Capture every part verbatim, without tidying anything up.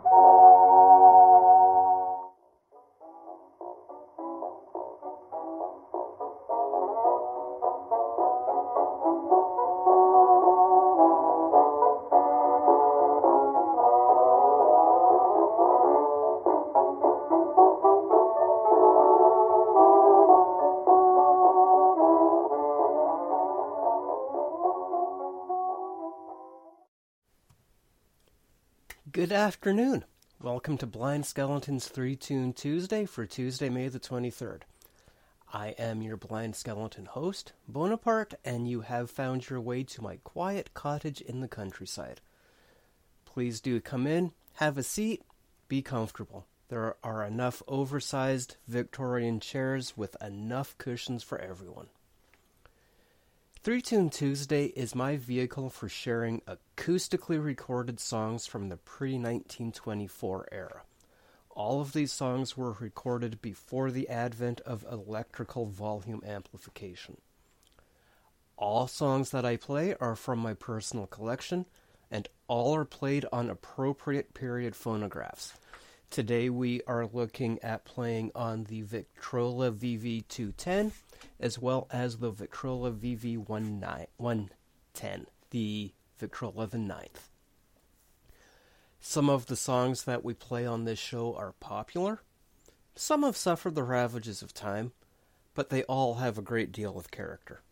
Good afternoon. Welcome to Blind Skeleton's three-Tune Tuesday for Tuesday, May the twenty-third. I am your Blind Skeleton host, Bonaparte, and you have found your way to my quiet cottage in the countryside. Please do come in, have a seat, be comfortable. There are enough oversized Victorian chairs with enough cushions for everyone. three-Tune Tuesday is my vehicle for sharing acoustically recorded songs from the pre-nineteen twenty-four era. All of these songs were recorded before the advent of electrical volume amplification. All songs that I play are from my personal collection, and all are played on appropriate period phonographs. Today we are looking at playing on the Victrola V V two ten, as well as the Victrola V V one ten, the Victrola the ninth. Some of the songs that we play on this show are popular. Some have suffered the ravages of time, but they all have a great deal of character.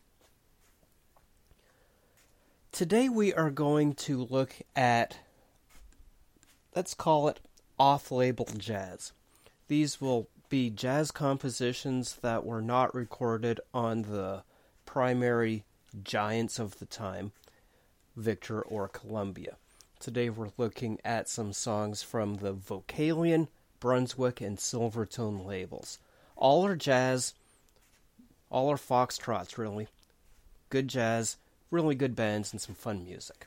Today we are going to look at, let's call it, off-label jazz. These will be jazz compositions that were not recorded on the primary giants of the time, Victor or Columbia. Today we're looking at some songs from the Vocalion, Brunswick, and Silvertone labels. All are jazz, all are foxtrots, really. Good jazz, really good bands, and some fun music.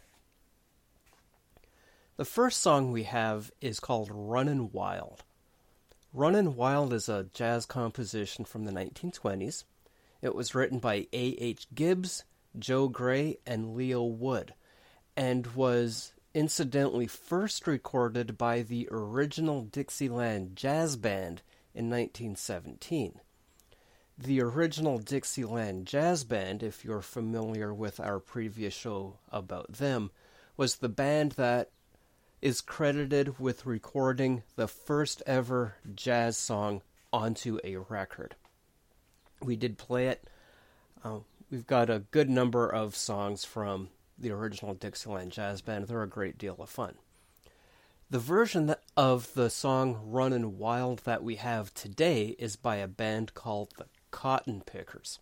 The first song we have is called Runnin' Wild. Runnin' Wild is a jazz composition from the nineteen twenties. It was written by A H Gibbs, Joe Gray, and Leo Wood, and was incidentally first recorded by the original Dixieland Jazz Band in nineteen seventeen. The original Dixieland Jazz Band, if you're familiar with our previous show about them, was the band that is credited with recording the first ever jazz song onto a record. We did play it. Uh, we've got a good number of songs from the original Dixieland Jazz Band. They're a great deal of fun. The version of the song Runnin' Wild that we have today is by a band called the Cotton Pickers.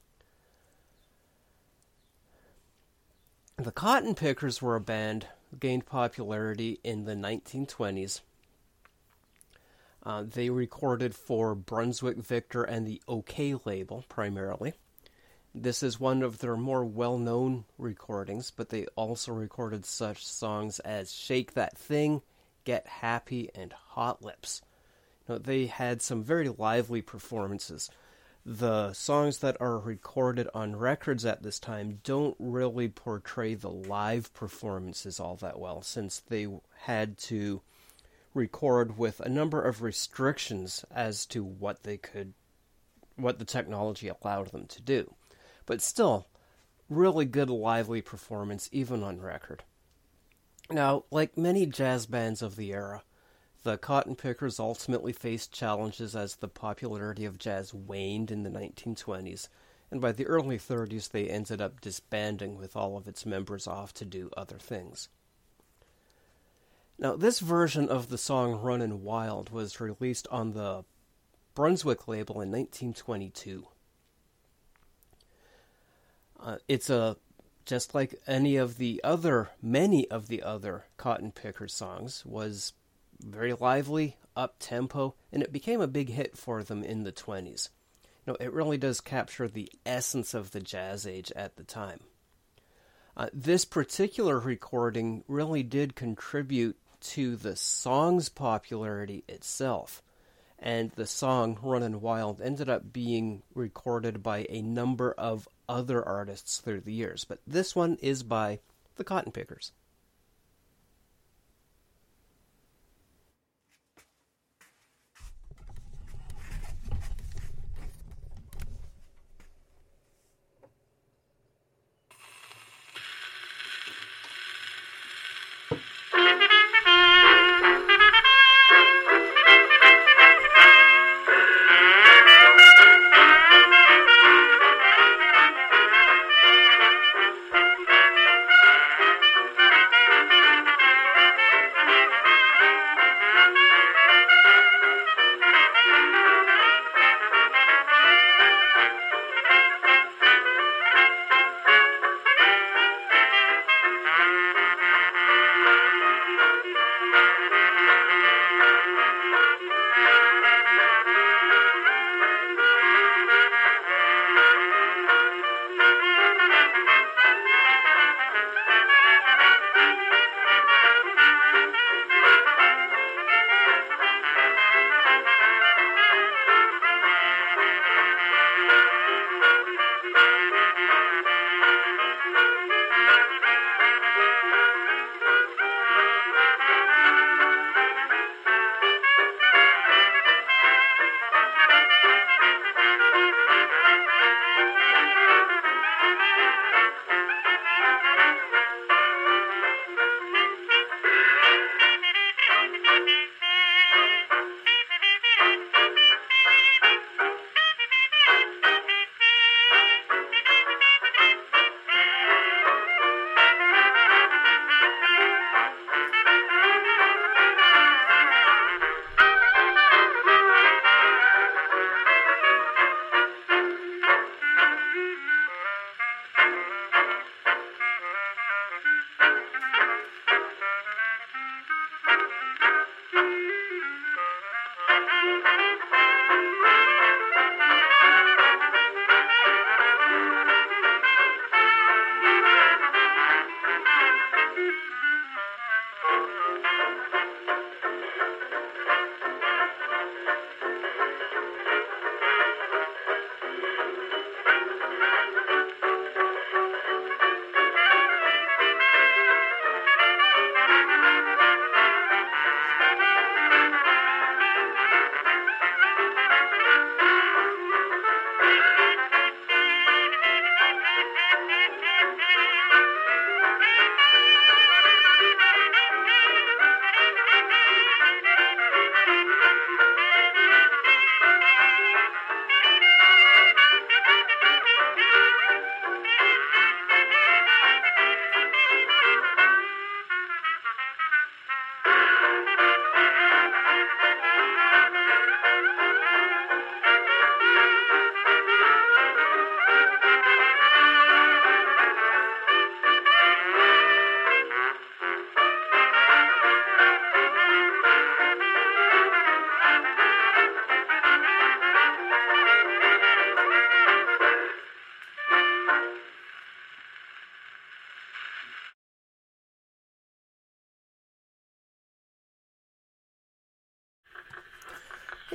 The Cotton Pickers were a band gained popularity in the nineteen twenties. Uh, they recorded for Brunswick Victor and the OK label, primarily. This is one of their more well-known recordings, but they also recorded such songs as Shake That Thing, Get Happy, and Hot Lips. You know, they had some very lively performances. The songs that are recorded on records at this time don't really portray the live performances all that well, since they had to record with a number of restrictions as to what they could, what the technology allowed them to do. But still, really good lively performance, even on record. Now, like many jazz bands of the era, the Cotton Pickers ultimately faced challenges as the popularity of jazz waned in the nineteen twenties, and by the early thirties they ended up disbanding with all of its members off to do other things. Now, this version of the song Runnin' Wild was released on the Brunswick label in nineteen twenty-two. Uh, it's a, just like any of the other, many of the other Cotton Pickers songs, was very lively, up-tempo, and it became a big hit for them in the twenties. You know, it really does capture the essence of the jazz age at the time. Uh, this particular recording really did contribute to the song's popularity itself, and the song Runnin' Wild ended up being recorded by a number of other artists through the years, but this one is by the Cotton Pickers.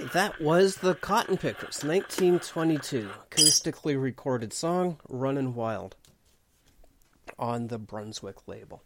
Okay, that was the Cotton Pickers, nineteen twenty-two, acoustically recorded song, Runnin' Wild, on the Brunswick label.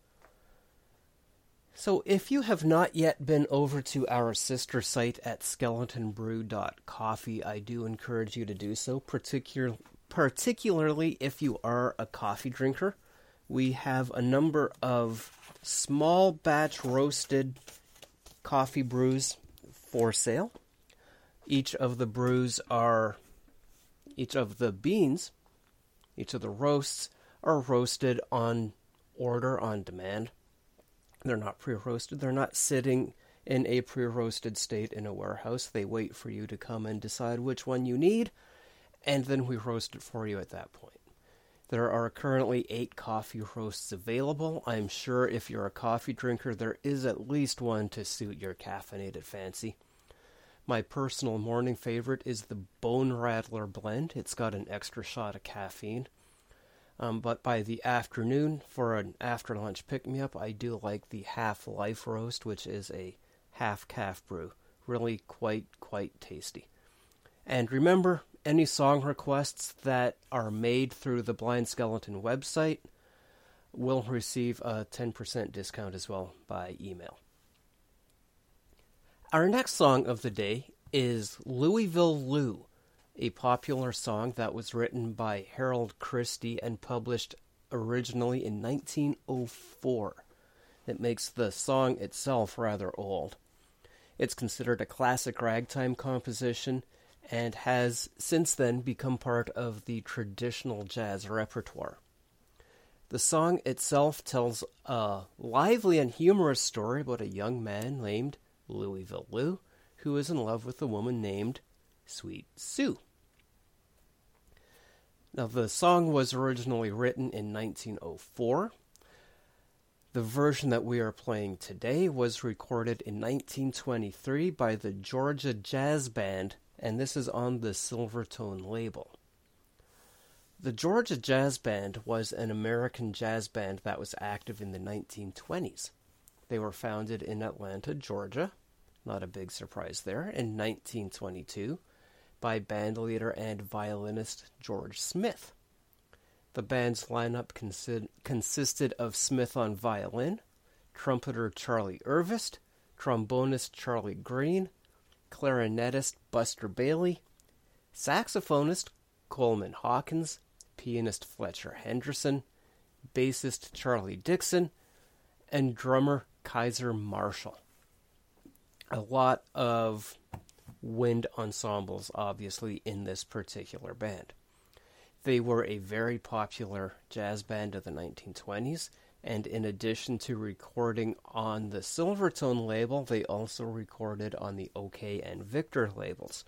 So if you have not yet been over to our sister site at skeleton brew dot coffee, I do encourage you to do so, particular, particularly if you are a coffee drinker. We have a number of small batch roasted coffee brews for sale. Each of the brews are, each of the beans, each of the roasts are roasted on order, on demand. They're not pre-roasted. They're not sitting in a pre-roasted state in a warehouse. They wait for you to come and decide which one you need, and then we roast it for you at that point. There are currently eight coffee roasts available. I'm sure if you're a coffee drinker, there is at least one to suit your caffeinated fancy. My personal morning favorite is the Bone Rattler blend. It's got an extra shot of caffeine. Um, but by the afternoon, for an after-lunch pick-me-up, I do like the Half Life Roast, which is a half-calf brew. Really quite, quite tasty. And remember, any song requests that are made through the Blind Skeleton website will receive a ten percent discount as well by email. Our next song of the day is Louisville Lou, a popular song that was written by Harold Christie and published originally in nineteen oh four. It makes the song itself rather old. It's considered a classic ragtime composition and has since then become part of the traditional jazz repertoire. The song itself tells a lively and humorous story about a young man named Louisville Lou who is in love with a woman named Sweet Sue. Now, the song was originally written in nineteen oh four. The version that we are playing today was recorded in nineteen twenty-three by the Georgia Jazz Band, and this is on the Silvertone label. The Georgia Jazz Band was an American jazz band that was active in the nineteen twenties. They were founded in Atlanta, Georgia, not a big surprise there, in nineteen twenty-two. By bandleader and violinist George Smith. The band's lineup consi- consisted of Smith on violin, trumpeter Charlie Irvist, trombonist Charlie Green, clarinetist Buster Bailey, saxophonist Coleman Hawkins, pianist Fletcher Henderson, bassist Charlie Dixon, and drummer Kaiser Marshall. A lot of wind ensembles, obviously, in this particular band. They were a very popular jazz band of the nineteen twenties, and in addition to recording on the Silvertone label, they also recorded on the OK and Victor labels.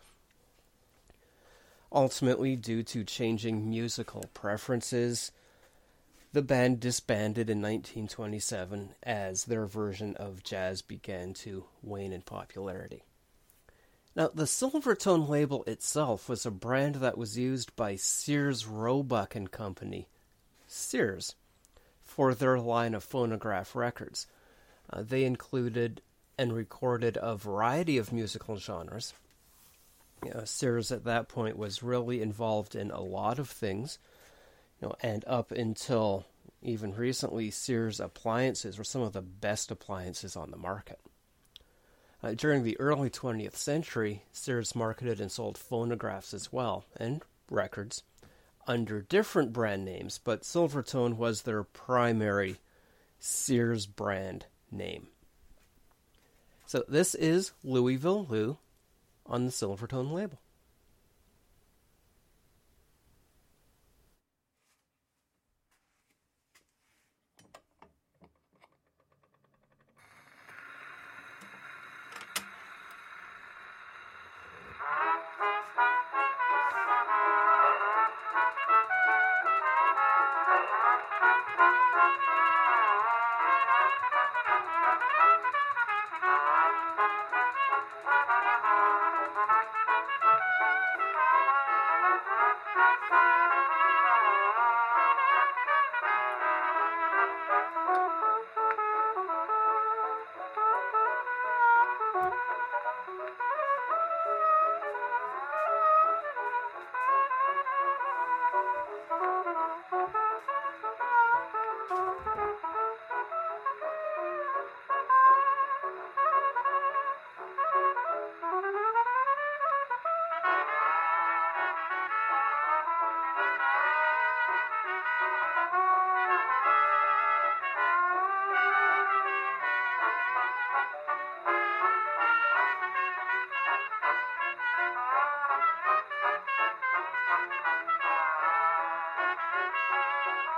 Ultimately, due to changing musical preferences, the band disbanded in nineteen twenty-seven as their version of jazz began to wane in popularity. Now, the Silvertone label itself was a brand that was used by Sears Roebuck and Company, Sears, for their line of phonograph records. Uh, they included and recorded a variety of musical genres. You know, Sears at that point was really involved in a lot of things, you know, and up until even recently, Sears appliances were some of the best appliances on the market. Uh, during the early twentieth century, Sears marketed and sold phonographs as well, and records, under different brand names, but Silvertone was their primary Sears brand name. So this is Louisville Lou on the Silvertone label.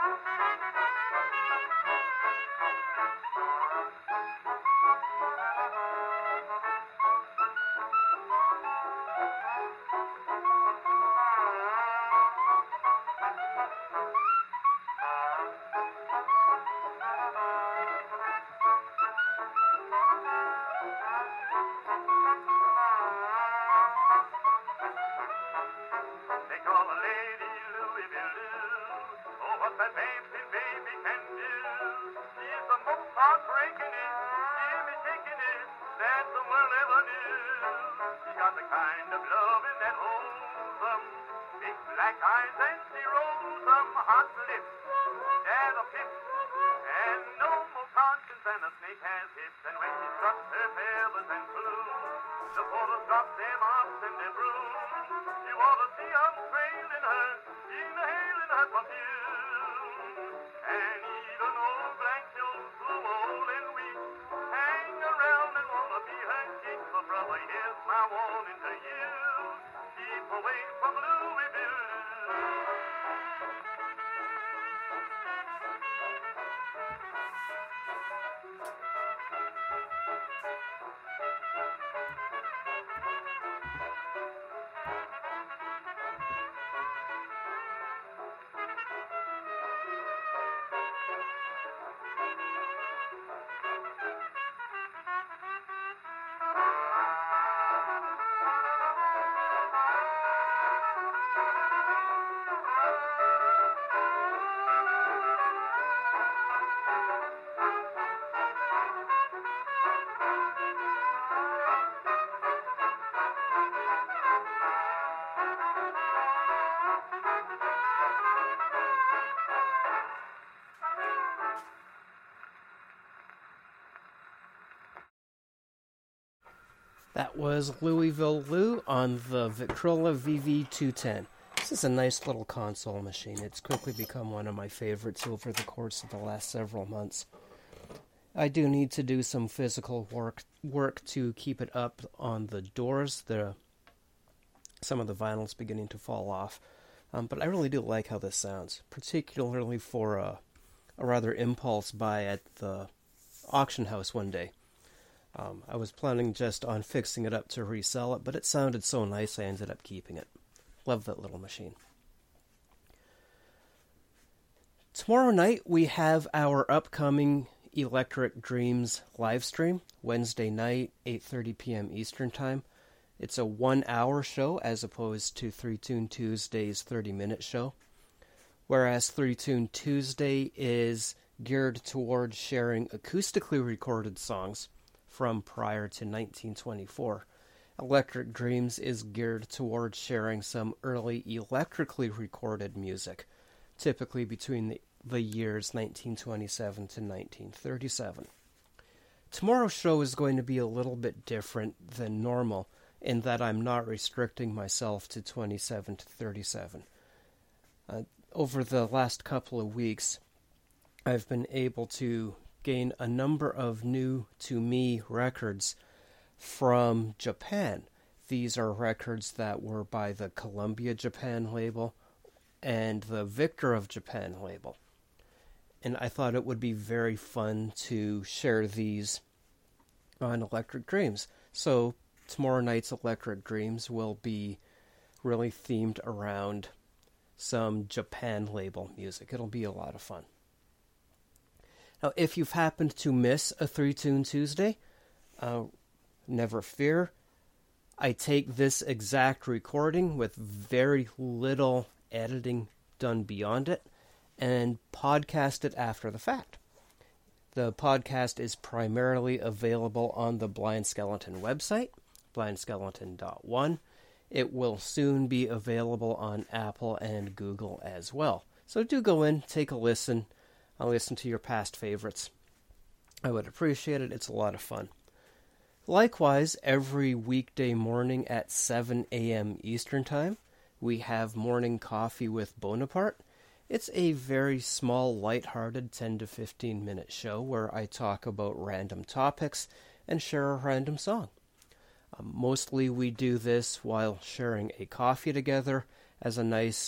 That was Louisville Lou on the Victrola V V two ten. This is a nice little console machine. It's quickly become one of my favorites over the course of the last several months. I do need to do some physical work work to keep it up on the doors. The some of the vinyl's beginning to fall off. Um, but I really do like how this sounds, particularly for a, a rather impulse buy at the auction house one day. Um, I was planning just on fixing it up to resell it, but it sounded so nice I ended up keeping it. Love that little machine. Tomorrow night we have our upcoming Electric Dreams live stream, Wednesday night, eight thirty p.m. Eastern Time. It's a one-hour show as opposed to Three Tune Tuesday's thirty-minute show, whereas Three Tune Tuesday is geared towards sharing acoustically recorded songs from prior to nineteen twenty-four. Electric Dreams is geared towards sharing some early electrically recorded music, typically between the, the years nineteen twenty-seven to nineteen thirty-seven. Tomorrow's show is going to be a little bit different than normal in that I'm not restricting myself to twenty-seven to thirty-seven. Uh, over the last couple of weeks, I've been able to gain a number of new to me records from Japan. These are records that were by the Columbia Japan label and the Victor of Japan label. And I thought it would be very fun to share these on Electric Dreams. So tomorrow night's Electric Dreams will be really themed around some Japan label music. It'll be a lot of fun. Now, if you've happened to miss a Three Tune Tuesday, uh, never fear. I take this exact recording with very little editing done beyond it and podcast it after the fact. The podcast is primarily available on the Blind Skeleton website, blind skeleton dot one. It will soon be available on Apple and Google as well. So do go in, take a listen. I'll listen to your past favorites. I would appreciate it. It's a lot of fun. Likewise, every weekday morning at seven a.m. Eastern Time, we have Morning Coffee with Bonaparte. It's a very small, lighthearted ten to fifteen minute show where I talk about random topics and share a random song. Um, mostly we do this while sharing a coffee together as a nice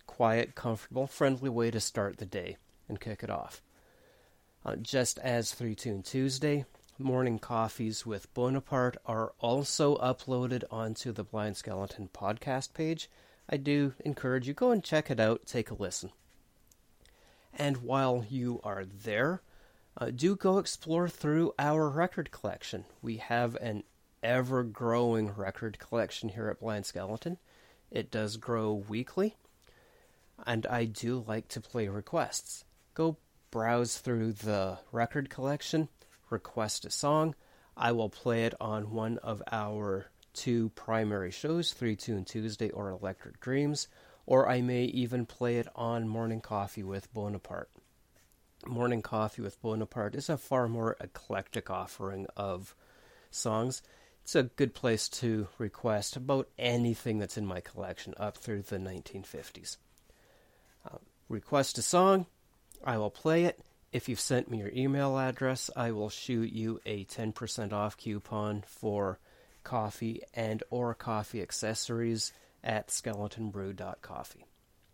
quiet, comfortable, friendly way to start the day and kick it off. Uh, just as Three Tune Tuesday, Morning Coffees with Bonaparte are also uploaded onto the Blind Skeleton podcast page. I do encourage you, go and check it out, take a listen. And while you are there, uh, do go explore through our record collection. We have an ever-growing record collection here at Blind Skeleton. It does grow weekly, and I do like to play requests. Go browse through the record collection, request a song. I will play it on one of our two primary shows, Three Tune Tuesday or Electric Dreams, or I may even play it on Morning Coffee with Bonaparte. Morning Coffee with Bonaparte is a far more eclectic offering of songs. It's a good place to request about anything that's in my collection up through the nineteen fifties. Uh, request a song, I will play it. If you've sent me your email address, I will shoot you a ten percent off coupon for coffee and or coffee accessories at skeleton brew dot coffee.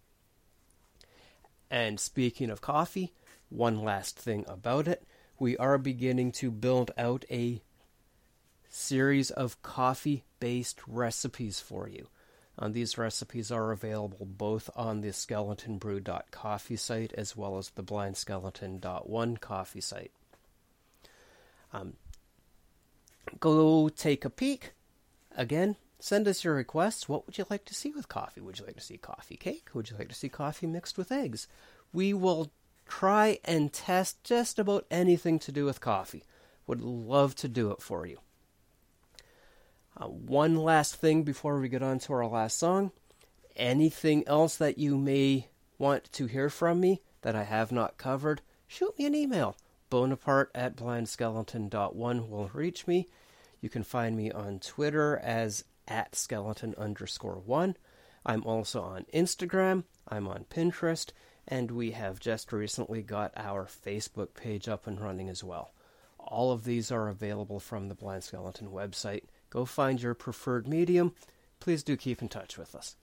And speaking of coffee, one last thing about it. We are beginning to build out a series of coffee-based recipes for you. Uh, these recipes are available both on the skeleton brew dot coffee site as well as the blind skeleton dot one coffee site. Um, go take a peek. Again, send us your requests. What would you like to see with coffee? Would you like to see coffee cake? Would you like to see coffee mixed with eggs? We will try and test just about anything to do with coffee. Would love to do it for you. Uh, one last thing before we get on to our last song. Anything else that you may want to hear from me that I have not covered, shoot me an email. Bonaparte at blind skeleton dot one will reach me. You can find me on Twitter as at skeleton underscore one. I'm also on Instagram. I'm on Pinterest. And we have just recently got our Facebook page up and running as well. All of these are available from the Blind Skeleton website. Go find your preferred medium. Please do keep in touch with us.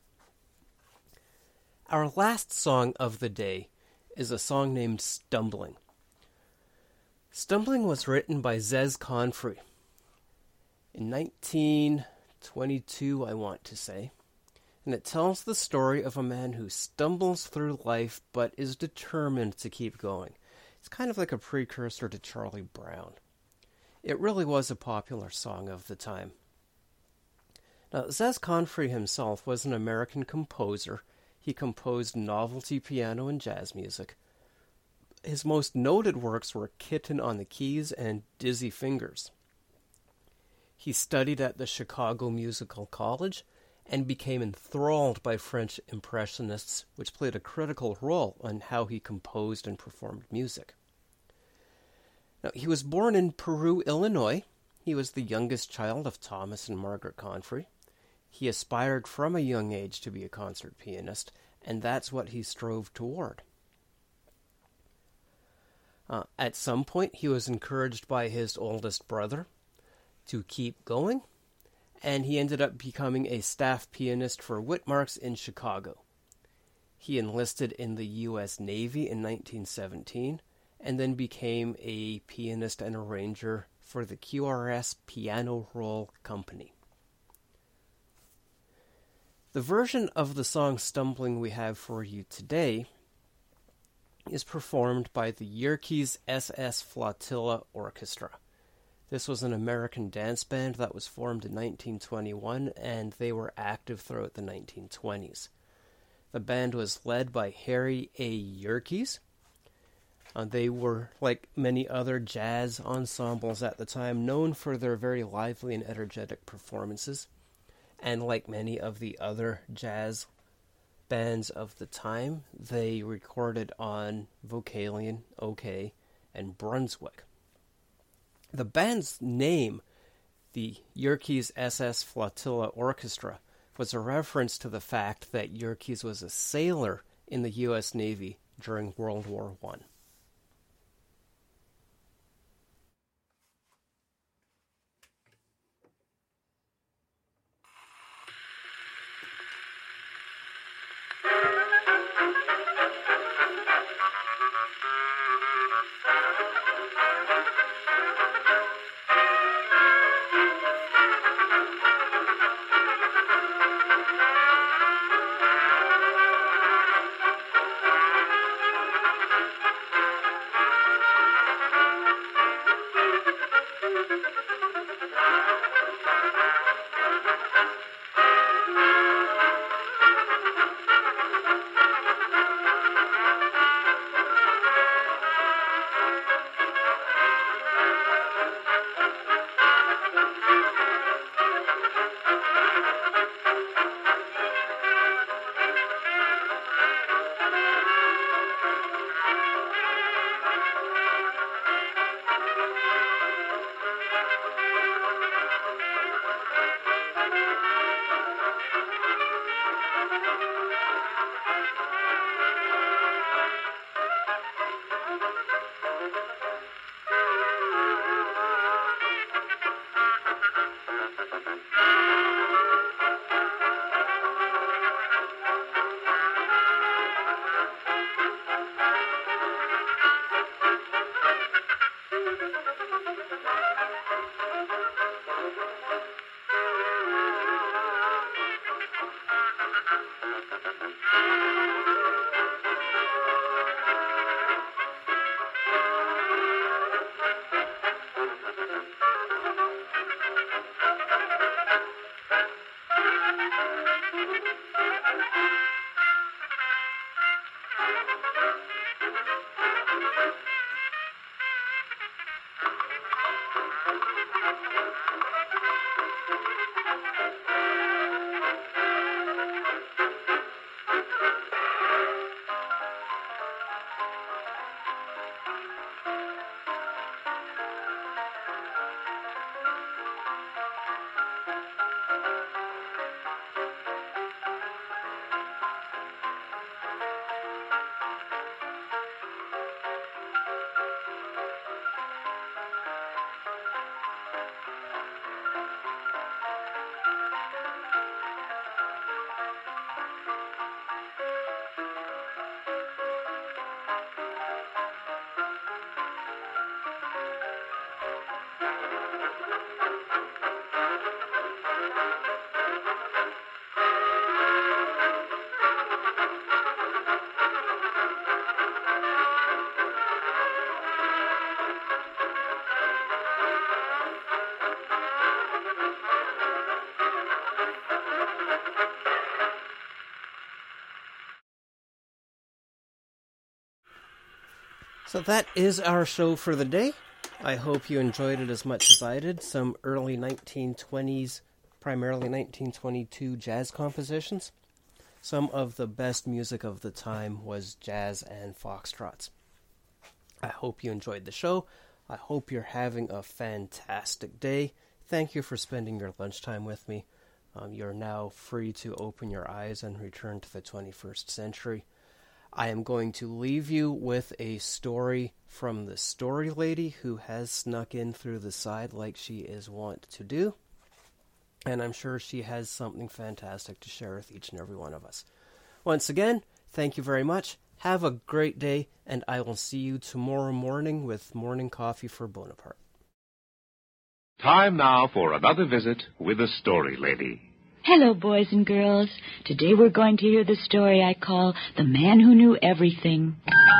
Our last song of the day is a song named Stumbling. Stumbling was written by Zez Confrey in nineteen twenty-two, I want to say. And it tells the story of a man who stumbles through life but is determined to keep going. It's kind of like a precursor to Charlie Brown. It really was a popular song of the time. Now, Zez Confrey himself was an American composer. He composed novelty piano and jazz music. His most noted works were Kitten on the Keys and Dizzy Fingers. He studied at the Chicago Musical College and became enthralled by French Impressionists, which played a critical role in how he composed and performed music. Now, he was born in Peru, Illinois. He was the youngest child of Thomas and Margaret Confrey. He aspired from a young age to be a concert pianist, and that's what he strove toward. Uh, at some point, he was encouraged by his oldest brother to keep going, and he ended up becoming a staff pianist for Whitmarks in Chicago. He enlisted in the U S Navy in nineteen seventeen, and then became a pianist and arranger for the Q R S Piano Roll Company. The version of the song Stumbling we have for you today is performed by the Yerkes S S Flotilla Orchestra. This was an American dance band that was formed in nineteen twenty-one, and they were active throughout the nineteen twenties. The band was led by Harry A. Yerkes. Uh, they were, like many other jazz ensembles at the time, known for their very lively and energetic performances. And like many of the other jazz bands of the time, they recorded on Vocalion, OK, and Brunswick. The band's name, the Yerkes S S Flotilla Orchestra, was a reference to the fact that Yerkes was a sailor in the U S Navy during World War One. So that is our show for the day. I hope you enjoyed it as much as I did. Some early nineteen twenties, primarily nineteen twenty-two jazz compositions. Some of the best music of the time was jazz and foxtrots. I hope you enjoyed the show. I hope you're having a fantastic day. Thank you for spending your lunchtime with me. Um, you're now free to open your eyes and return to the twenty-first century. I am going to leave you with a story from the story lady who has snuck in through the side like she is wont to do. And I'm sure she has something fantastic to share with each and every one of us. Once again, thank you very much. Have a great day, and I will see you tomorrow morning with Morning Coffee for Bonaparte. Time now for another visit with the story lady. Hello, boys and girls. Today we're going to hear the story I call The Man Who Knew Everything.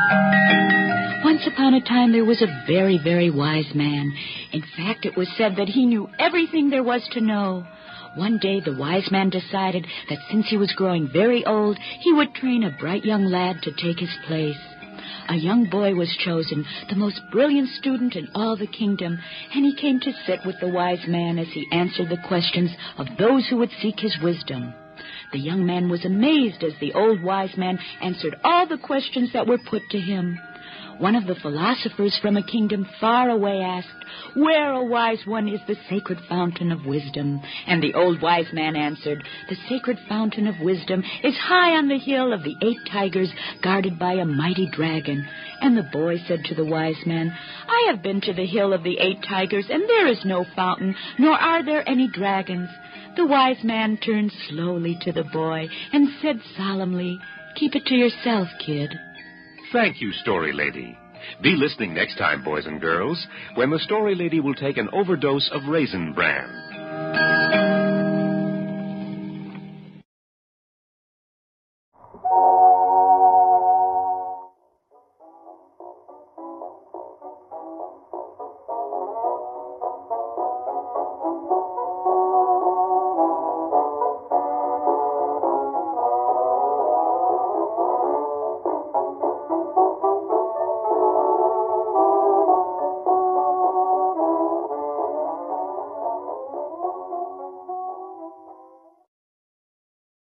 Once upon a time there was a very, very wise man. In fact, it was said that he knew everything there was to know. One day the wise man decided that since he was growing very old, he would train a bright young lad to take his place. A young boy was chosen, the most brilliant student in all the kingdom, and he came to sit with the wise man as he answered the questions of those who would seek his wisdom. The young man was amazed as the old wise man answered all the questions that were put to him. One of the philosophers from a kingdom far away asked, "Where, O wise one, is the sacred fountain of wisdom?" And the old wise man answered, "The sacred fountain of wisdom is high on the hill of the eight tigers, guarded by a mighty dragon." And the boy said to the wise man, "I have been to the hill of the eight tigers, and there is no fountain, nor are there any dragons." The wise man turned slowly to the boy and said solemnly, "Keep it to yourself, kid." Thank you, Story Lady. Be listening next time, boys and girls, when the Story Lady will take an overdose of Raisin Bran.